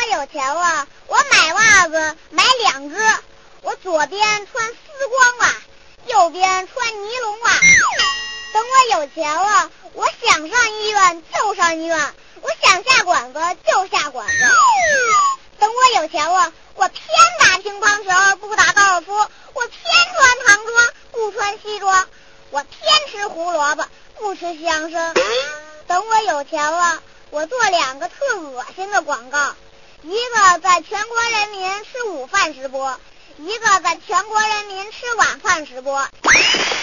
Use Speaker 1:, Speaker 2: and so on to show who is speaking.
Speaker 1: 有钱了，我买袜子买2只，我左边穿丝光袜，右边穿尼龙袜。等我有钱了，我想上医院就上医院，我想下馆子就下馆子。等我有钱了，我偏打乒乓球不打高尔夫，我偏穿唐装不穿西装，我偏吃胡萝卜不吃西洋参。等我有钱了，我做2个特恶心的广告，一个在全国人民吃午饭时播，一个在全国人民吃晚饭时播。